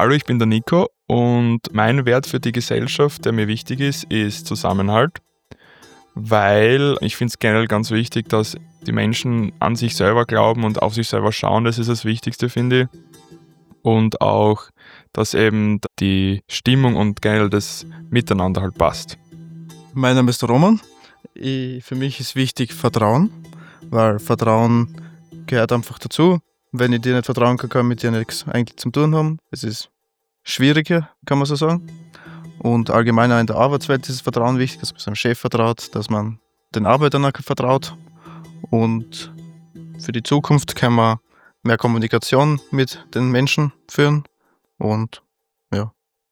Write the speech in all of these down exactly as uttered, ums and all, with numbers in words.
Hallo, ich bin der Nico und mein Wert für die Gesellschaft, der mir wichtig ist, ist Zusammenhalt, weil ich finde es generell ganz wichtig, dass die Menschen an sich selber glauben und auf sich selber schauen, das ist das Wichtigste, finde ich. Und auch, dass eben die Stimmung und generell das Miteinander halt passt. Mein Name ist Roman. Ich, für mich ist wichtig Vertrauen, weil Vertrauen gehört einfach dazu. Wenn ich dir nicht vertrauen kann, kann ich mit dir nichts eigentlich zu tun haben. Es ist schwieriger, kann man so sagen. Und allgemein auch in der Arbeitswelt ist das Vertrauen wichtig, dass man seinem Chef vertraut, dass man den Arbeitern auch vertraut. Und für die Zukunft kann man mehr Kommunikation mit den Menschen führen. Und ja.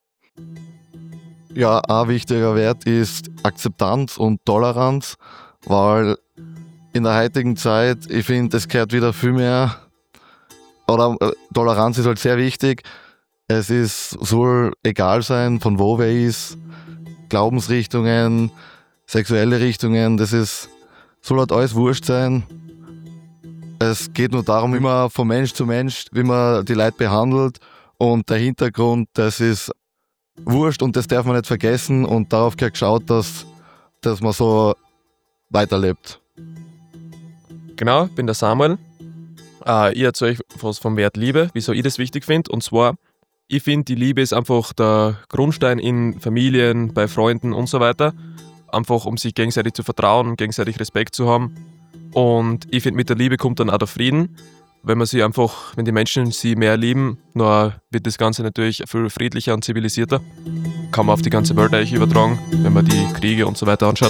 Ja, ein wichtiger Wert ist Akzeptanz und Toleranz, weil in der heutigen Zeit, ich finde, es gehört wieder viel mehr, oder äh, Toleranz ist halt sehr wichtig. Es ist, soll egal sein, von wo wer ist, Glaubensrichtungen, sexuelle Richtungen, das ist, soll halt alles wurscht sein. Es geht nur darum, wie man von Mensch zu Mensch, wie man die Leute behandelt, und der Hintergrund, das ist wurscht und das darf man nicht vergessen, und darauf gehört geschaut, dass, dass man so weiterlebt. Genau, ich bin der Samuel. Äh, ich erzähle euch was vom Wert Liebe, wieso ich das wichtig finde. Und zwar, ich finde, die Liebe ist einfach der Grundstein in Familien, bei Freunden und so weiter. Einfach, um sich gegenseitig zu vertrauen, gegenseitig Respekt zu haben. Und ich finde, mit der Liebe kommt dann auch der Frieden. Wenn man sie einfach, wenn die Menschen sie mehr lieben, dann wird das Ganze natürlich viel friedlicher und zivilisierter. Kann man auf die ganze Welt eigentlich übertragen, wenn man die Kriege und so weiter anschaut.